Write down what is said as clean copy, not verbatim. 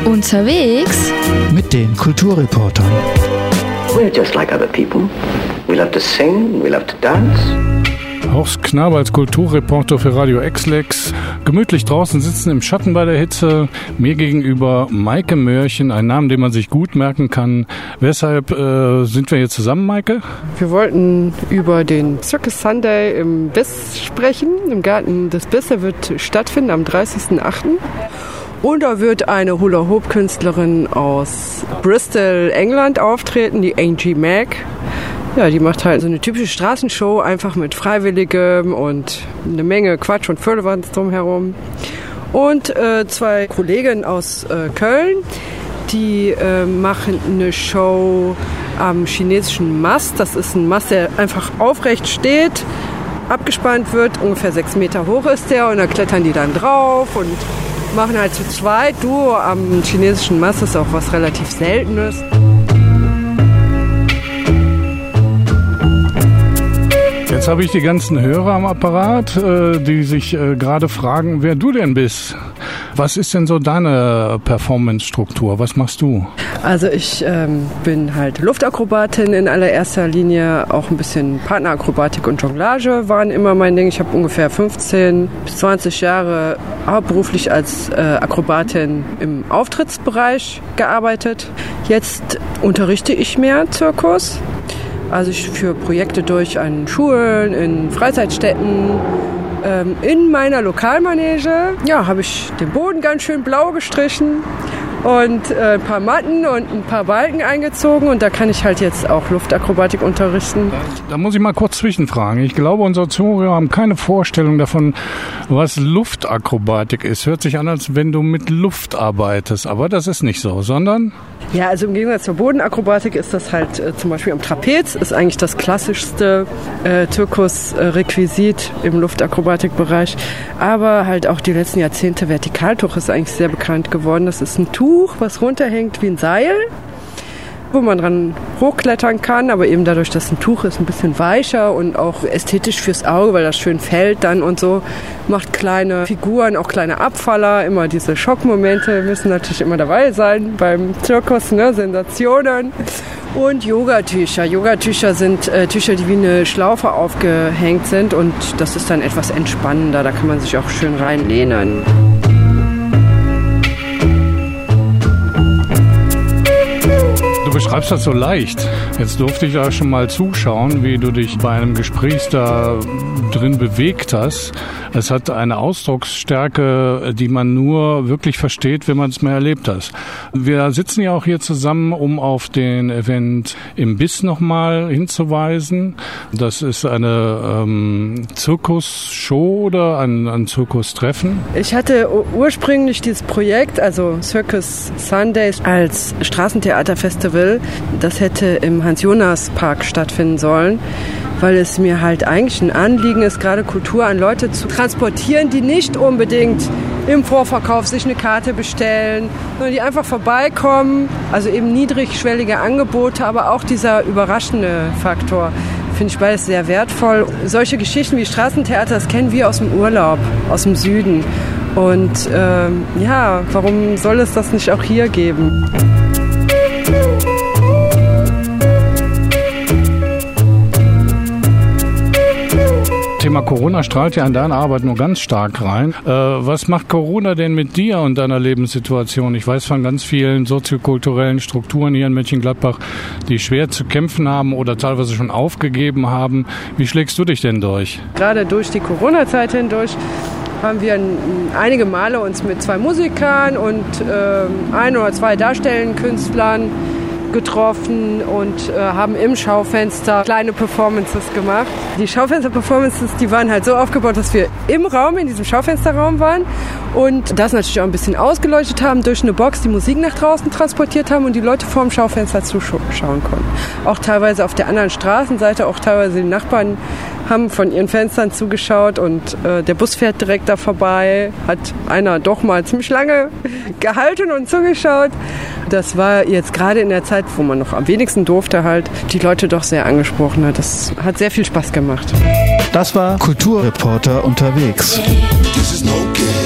Unterwegs mit den Kulturreportern. We're just like other people. We love to sing, we love to dance. Horst Knabe als Kulturreporter für Radio Exlex. Gemütlich draußen sitzen im Schatten bei der Hitze. Mir gegenüber Maike Mörchen, ein Name, den man sich gut merken kann. Weshalb sind wir hier zusammen, Maike? Wir wollten über den Circus Sunday im Biss sprechen, im Garten des Biss. Der wird stattfinden am 30.08. Und da wird eine Hula-Hoop-Künstlerin aus Bristol, England auftreten, die Angie Mack. Ja, die macht halt so eine typische Straßenshow, einfach mit Freiwilligem und eine Menge Quatsch und Firlefanz drumherum. Und zwei Kolleginnen aus Köln, die machen eine Show am chinesischen Mast. Das ist ein Mast, der einfach aufrecht steht, abgespannt wird, ungefähr 6 Meter hoch ist der, und da klettern die dann drauf und machen halt zu zweit Duo am chinesischen Mast. Das ist auch was relativ Seltenes. Jetzt habe ich die ganzen Hörer am Apparat, die sich gerade fragen, wer du denn bist. Was ist denn so deine Performance-Struktur? Was machst du? Also ich bin halt Luftakrobatin in allererster Linie. Auch ein bisschen Partnerakrobatik und Jonglage waren immer mein Ding. Ich habe ungefähr 15 bis 20 Jahre hauptberuflich als Akrobatin im Auftrittsbereich gearbeitet. Jetzt unterrichte ich mehr Zirkus. Also ich führe Projekte durch an Schulen, in Freizeitstätten, in meiner Lokalmanege. Ja, habe ich den Boden ganz schön blau gestrichen und ein paar Matten und ein paar Balken eingezogen, und da kann ich halt jetzt auch Luftakrobatik unterrichten. Da muss ich mal kurz zwischenfragen. Ich glaube, unsere Zuhörer haben keine Vorstellung davon, was Luftakrobatik ist. Hört sich an, als wenn du mit Luft arbeitest, aber das ist nicht so, sondern... Ja, also im Gegensatz zur Bodenakrobatik ist das halt zum Beispiel am Trapez, ist eigentlich das klassischste Zirkusrequisit im Luftakrobatikbereich. Aber halt auch die letzten Jahrzehnte Vertikaltuch ist eigentlich sehr bekannt geworden. Das ist ein Tuch, was runterhängt wie ein Seil, wo man dran hochklettern kann, aber eben dadurch, dass ein Tuch ist, ein bisschen weicher und auch ästhetisch fürs Auge, weil das schön fällt dann und so, macht kleine Figuren, auch kleine Abfaller, immer diese Schockmomente müssen natürlich immer dabei sein beim Zirkus, ne? Sensationen. Und Yogatücher. Yogatücher sind Tücher, die wie eine Schlaufe aufgehängt sind, und das ist dann etwas entspannender, da kann man sich auch schön reinlehnen. Du beschreibst das so leicht. Jetzt durfte ich da schon mal zuschauen, wie du dich bei einem Gespräch da drin bewegt hast. Es hat eine Ausdrucksstärke, die man nur wirklich versteht, wenn man es mal erlebt hat. Wir sitzen ja auch hier zusammen, um auf den Event im Biss nochmal hinzuweisen. Das ist eine Zirkusshow oder ein Zirkustreffen? Ich hatte ursprünglich dieses Projekt, also Circus Sundays, als Straßentheaterfestival. Das hätte im Hans-Jonas-Park stattfinden sollen, weil es mir halt eigentlich ein Anliegen ist, gerade Kultur an Leute zu transportieren, die nicht unbedingt im Vorverkauf sich eine Karte bestellen, sondern die einfach vorbeikommen. Also eben niedrigschwellige Angebote, aber auch dieser überraschende Faktor. Finde ich beides sehr wertvoll. Solche Geschichten wie Straßentheater, das kennen wir aus dem Urlaub, aus dem Süden. Und ja, warum soll es das nicht auch hier geben? Thema Corona strahlt ja in deine Arbeit nur ganz stark rein. Was macht Corona denn mit dir und deiner Lebenssituation? Ich weiß von ganz vielen soziokulturellen Strukturen hier in Mönchengladbach, die schwer zu kämpfen haben oder teilweise schon aufgegeben haben. Wie schlägst du dich denn durch? Gerade durch die Corona-Zeit hindurch haben wir einige Male uns mit 2 Musikern und 1 oder 2 darstellenden Künstlern getroffen und haben im Schaufenster kleine Performances gemacht. Die Schaufenster-Performances, die waren halt so aufgebaut, dass wir im Raum, in diesem Schaufensterraum waren und das natürlich auch ein bisschen ausgeleuchtet haben, durch eine Box die Musik nach draußen transportiert haben und die Leute vorm Schaufenster zuschauen konnten. Auch teilweise auf der anderen Straßenseite, auch teilweise die Nachbarn haben von ihren Fenstern zugeschaut und der Bus fährt direkt da vorbei, hat einer doch mal ziemlich lange gehalten und zugeschaut. Das war jetzt gerade in der Zeit, wo man noch am wenigsten durfte, halt die Leute doch sehr angesprochen hat. Das hat sehr viel Spaß gemacht. Das war Kulturreporter unterwegs. This is no game.